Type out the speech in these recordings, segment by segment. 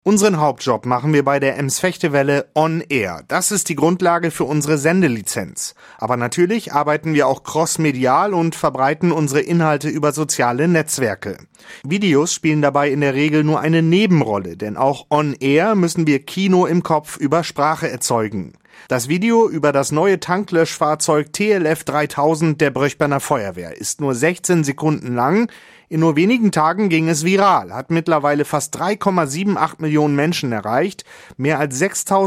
Unseren Hauptjob machen wir bei der Ems-Fechtewelle on air. Das ist die Grundlage für unsere Sendelizenz. Aber natürlich arbeiten wir auch crossmedial und verbreiten unsere Inhalte über soziale Netzwerke. Videos spielen dabei in der Regel nur eine Nebenrolle, denn auch on air müssen wir Kino im Kopf über Sprache erzeugen. Das Video über das neue Tanklöschfahrzeug TLF 3000 der Bröchberner Feuerwehr ist nur 16 Sekunden lang. In nur wenigen Tagen ging es viral, hat mittlerweile fast 3,78 Millionen Menschen erreicht. Mehr als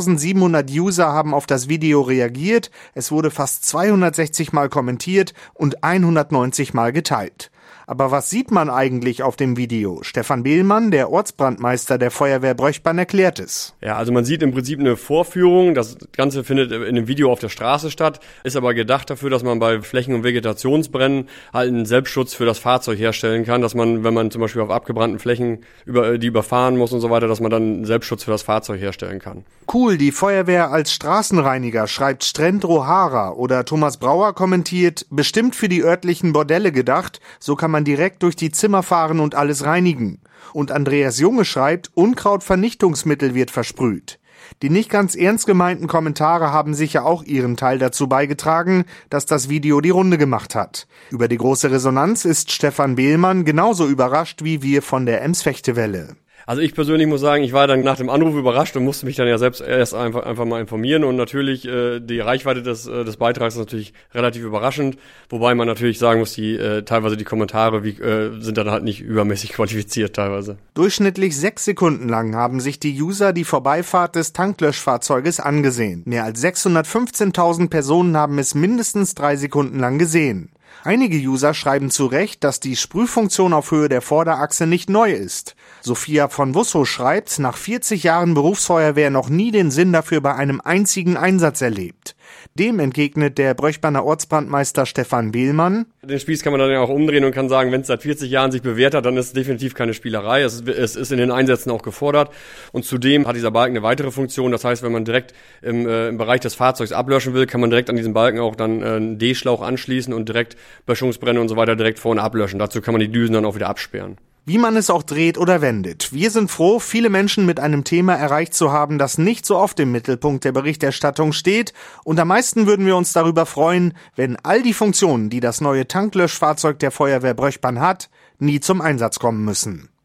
6.700 User haben auf das Video reagiert. Es wurde fast 260 Mal kommentiert und 190 Mal geteilt. Aber was sieht man eigentlich auf dem Video? Stefan Behlmann, der Ortsbrandmeister der Feuerwehr Bröchbern, erklärt es. Ja, also man sieht im Prinzip eine Vorführung. Das Ganze findet in einem Video auf der Straße statt, ist aber gedacht dafür, dass man bei Flächen- und Vegetationsbränden halt einen Selbstschutz für das Fahrzeug herstellen kann, dass man, wenn man zum Beispiel auf abgebrannten Flächen die überfahren muss und so weiter, dass man dann einen Selbstschutz für das Fahrzeug herstellen kann. Cool, die Feuerwehr als Straßenreiniger, schreibt Strendro Hara, oder Thomas Brauer kommentiert, bestimmt für die örtlichen Bordelle gedacht, so kann man direkt durch die Zimmer fahren und alles reinigen. Und Andreas Junge schreibt, Unkrautvernichtungsmittel wird versprüht. Die nicht ganz ernst gemeinten Kommentare haben sicher auch ihren Teil dazu beigetragen, dass das Video die Runde gemacht hat. Über die große Resonanz ist Stefan Behlmann genauso überrascht wie wir von der Ems-Fechtewelle. Also ich persönlich muss sagen, ich war dann nach dem Anruf überrascht und musste mich dann ja selbst erst einfach mal informieren, und natürlich die Reichweite des Beitrags ist natürlich relativ überraschend, wobei man natürlich sagen muss, teilweise die Kommentare sind dann halt nicht übermäßig qualifiziert teilweise. Durchschnittlich 6 Sekunden lang haben sich die User die Vorbeifahrt des Tanklöschfahrzeuges angesehen. Mehr als 615.000 Personen haben es mindestens 3 Sekunden lang gesehen. Einige User schreiben zu Recht, dass die Sprühfunktion auf Höhe der Vorderachse nicht neu ist. Sophia von Wusso schreibt, nach 40 Jahren Berufsfeuerwehr noch nie den Sinn dafür bei einem einzigen Einsatz erlebt. Dem entgegnet der Bröchberner Ortsbrandmeister Stefan Behlmann: Den Spieß kann man dann ja auch umdrehen und kann sagen, wenn es seit 40 Jahren sich bewährt hat, dann ist es definitiv keine Spielerei. Es ist in den Einsätzen auch gefordert. Und zudem hat dieser Balken eine weitere Funktion. Das heißt, wenn man direkt im Bereich des Fahrzeugs ablöschen will, kann man direkt an diesem Balken auch dann einen D-Schlauch anschließen und direkt Böschungsbrände und so weiter direkt vorne ablöschen. Dazu kann man die Düsen dann auch wieder absperren. Wie man es auch dreht oder wendet. Wir sind froh, viele Menschen mit einem Thema erreicht zu haben, das nicht so oft im Mittelpunkt der Berichterstattung steht. Und am meisten würden wir uns darüber freuen, wenn all die Funktionen, die das neue Tanklöschfahrzeug der Feuerwehr Bröchbern hat, nie zum Einsatz kommen müssen.